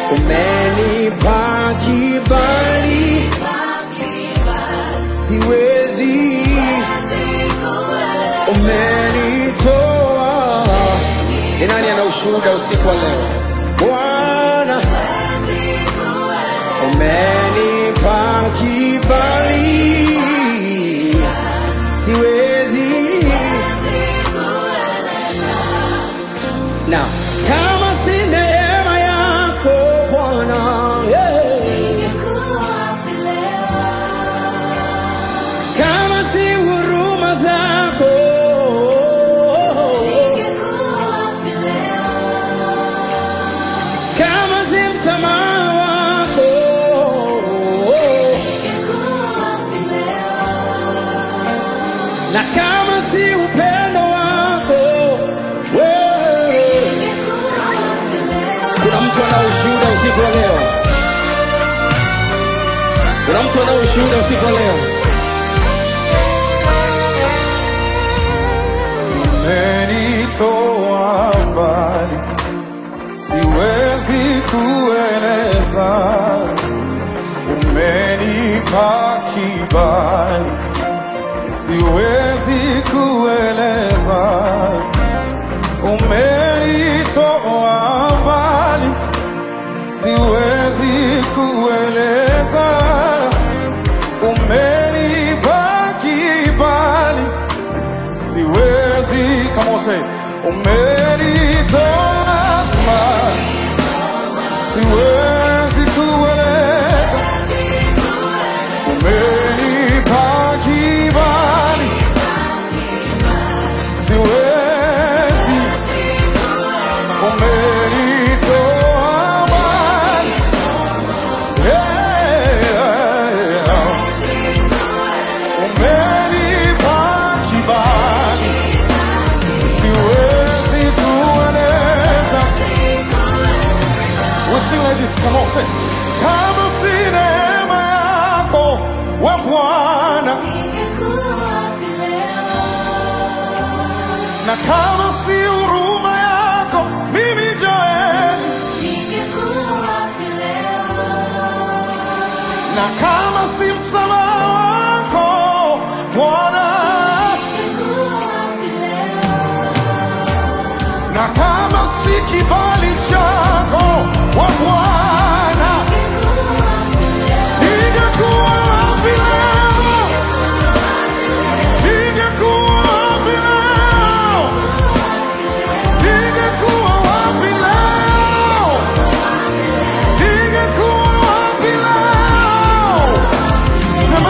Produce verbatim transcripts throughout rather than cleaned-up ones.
umenipa kibali, siwezi, umenitoa. Ni nani ana ushuhuda usiku wa leo? Bwana, umenipa kibali, siwezi. Now, kama si neema yako Bwana, kama si huruma zako, kama si msamaha wako, na kama si upendo wako, wewe. Kuna mtu ana ushuhuda usiku wa leo? Kuna mtu ana ushuhuda usiku wa leo? Umenitoa mbali, siwezi kueleza. Umenipa kibali, siwezi kueleza. Umenitoa mbali, siwezi kueleza. Umenipa kibali, siwezi, come on say, umenitoa mbali, siwezi kueleza. Umenipa kibali, siwezi, umenitoa mbali, yeah. Umenipa kibali, siwezi kueleza. We sing like this, come on, say. Kama si neema yako we Bwana, na kama si huruma yako mimi Joeli, na kama si msamaha wako Bwana, na kama si kibali chako we Bwana, ningekuwa wapi leo? Ningekuwa wapi leo? Ningekuwa wapi leo? Ningekuwa wapi leo?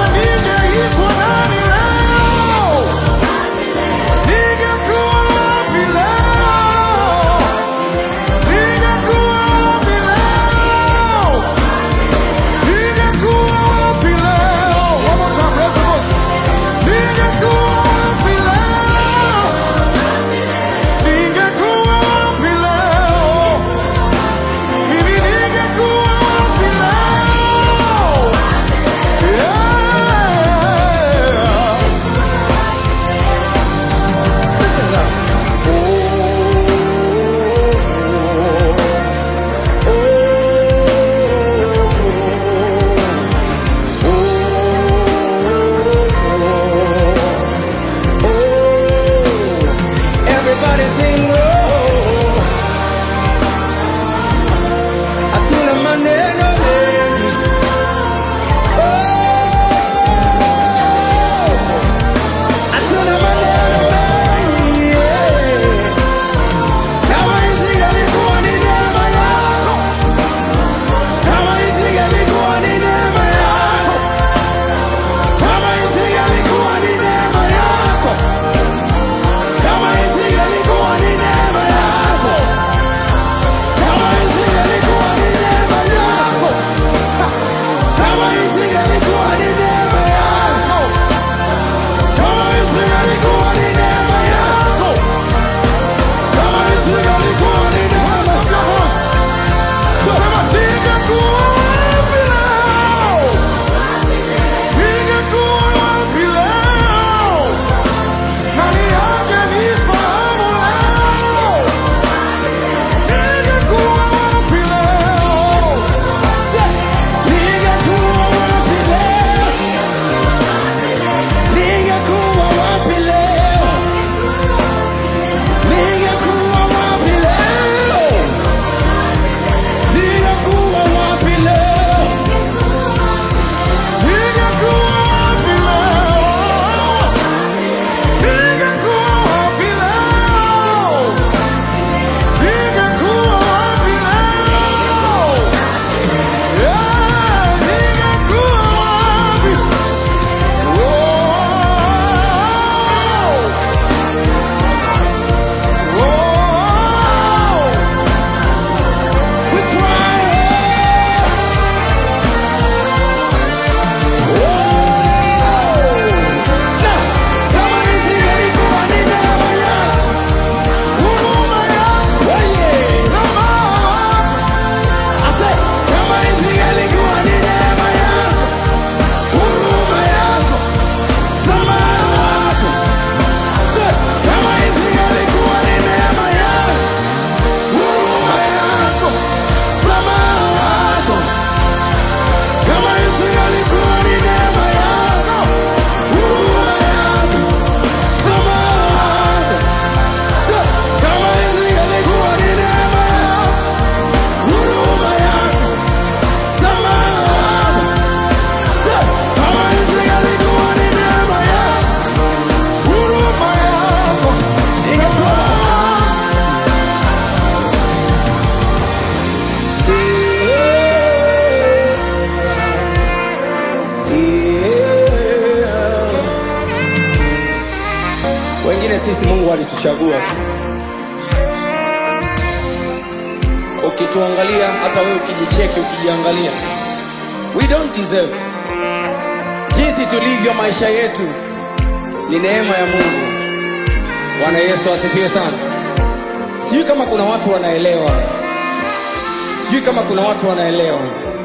Mungu alituchagua tu. Ukituangalia, hata wewe ukijicheki, ukijiangalia, we don't deserve. Jinsi tulivyo, maisha yetu ni neema ya Mungu. Bwana Yesu asifiwe sana. Sijui kama kuna watu wanaelewa. Sijui kama kuna watu wanaelewa.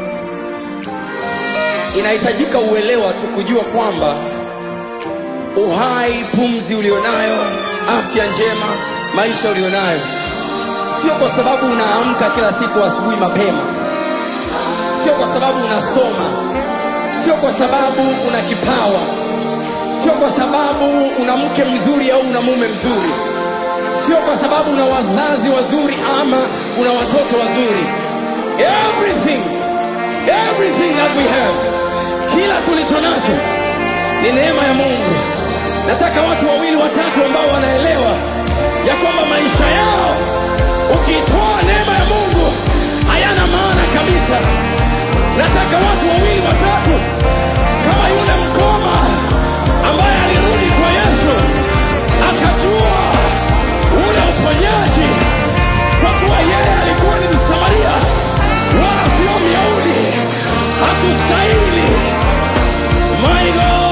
Inahitajika uelewa tu kujua kwamba uhai, pumzi ulionayo, afya njema, maisha ulionayo, sio kwa sababu unaamka kila siku asubuhi mapema. Sio kwa sababu unasoma. Sio kwa sababu una kipawa. Sio kwa sababu una mke mzuri au una mume mzuri. Sio kwa sababu una wazazi wazuri ama una watoto wazuri. Everything, everything that we have, kila tulicho nacho ni neema ya Mungu. Nataka watu wawili watatu ambao wanaelewa ya kwamba maisha yao ukitoa neema ya Mungu hayana maana kabisa. Nataka watu wawili watatu kama yule mkoma ambaye alirudi kwa Yesu akajua ule uponyaji kwa kuwa yeye alikuwa ni Msamaria wala sio Myahudi. Hakustahili. My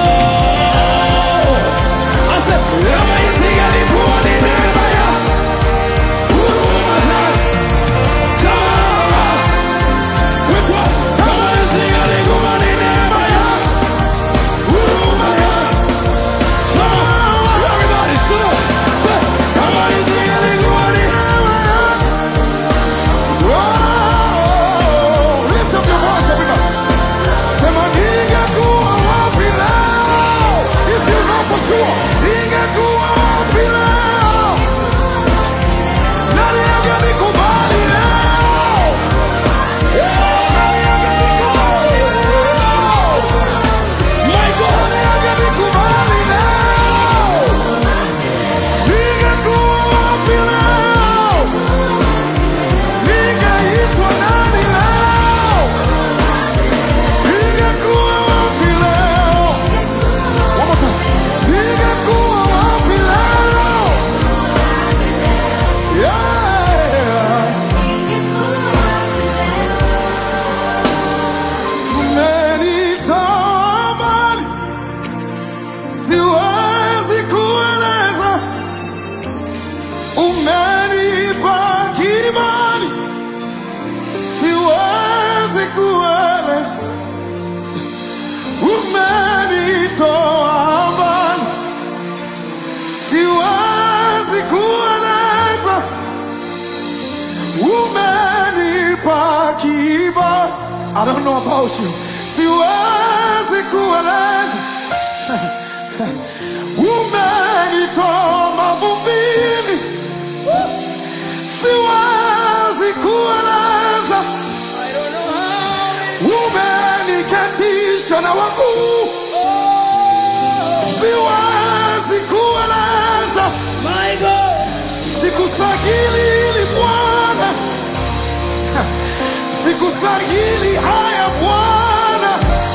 God, ase kama isingelikuwa ni neema ya huruma zake sawa wekwa, kama isingelikuwa ni neema ya huruma zake sawa, everybody so kama isingelikuwa ni neema ya wow, lift up your voice everybody. Sema ningekuwa wapi leo, if you know for sure, ningekuwa wapi leo, nani angenikubali leo? Yeah, nani angenikubali leo? My God, nani angenikubali leo? Ningekuwa wapi leo, ningeitwa nani leo? Ningekuwa wapi leo? One more time. Ningekuwa wapi leo? Yeah. Umenitoa mbali, siwezi kueleza. Umenipa kibali, siwezi kueleza. Umenitoa mbali, siwezi kueleza. Umenipa kibali, I don't know about you, siwezi kueleza. Umenitoa mavumbini, siwezi kueleza. Umeniketisha na wakuu, siwezi kueleza. My God, sikustahili Bwana, sikustahili haya Bwana,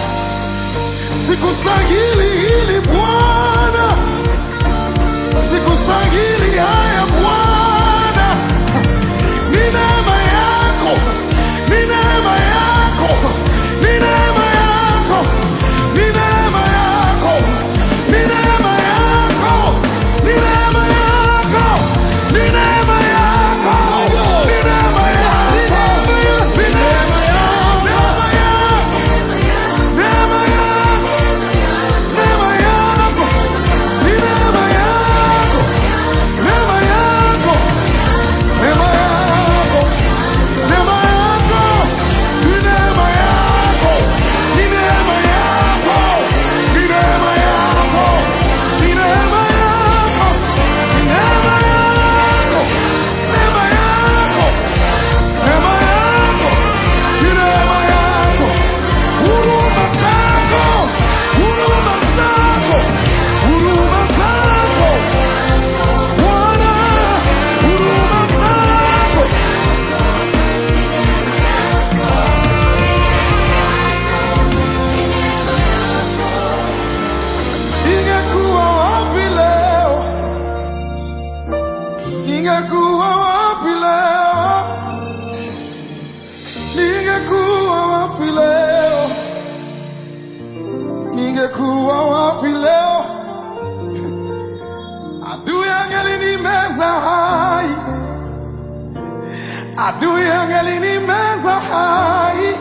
sikustahili hili Bwana, sikustahili haya Bwana. Ni neema yako, ni neema yako, ni neema yako, ni neema yako, ni neema yako, ni neema yako, ni neema yako, ni neema yako, ni neema yako, neema yako, neema yako, neema yako, ni neema yako, neema yako. ningekuwa wapi leo? Adui angelinimeza hai, adui angelinimeza hai,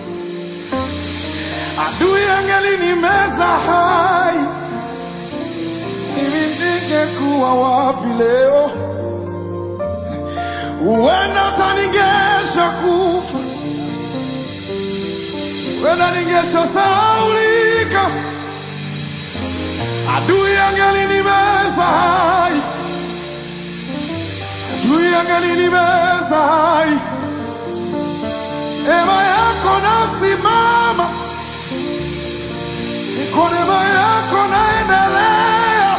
adui angelinimeza hai. Mimi ningekuwa wapi leo? Huenda hata ningesha kufa, huenda ningesha sahaulika. Adui angelinimeza hai, adui angelinimeza hai. Neema yako nasimama, niko neema yako naendelea,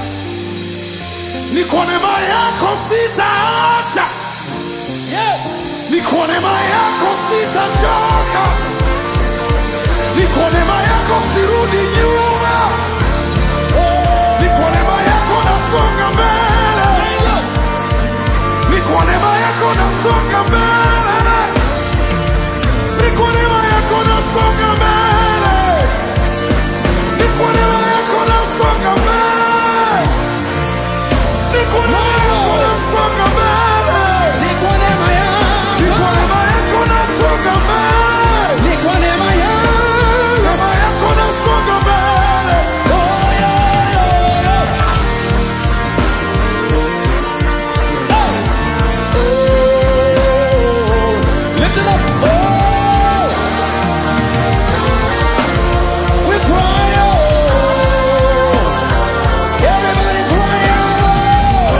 niko neema yako sitaacha, niko neema yako sitachoka, niko neema yako sirudi nyuma, niko neema yako nasonga mbele, niko neema yako nasonga mbele, niko neema yako nasonga mbele, niko neema yako nasonga mbele, niko neema yako nasonga mbele, Niko neema yako, niko neema yako nasonga mbele, niko neema yako. neema yako nasonga mbele. Oh, yeah, yeah, yeah. Hey. Lift it up. Oh. We cry out. Everybody cry out.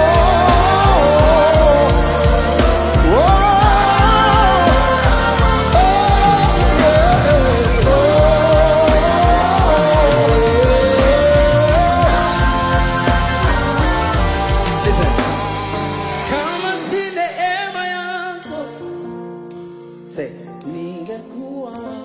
Listen. Kama si neema yako, say ningekuwa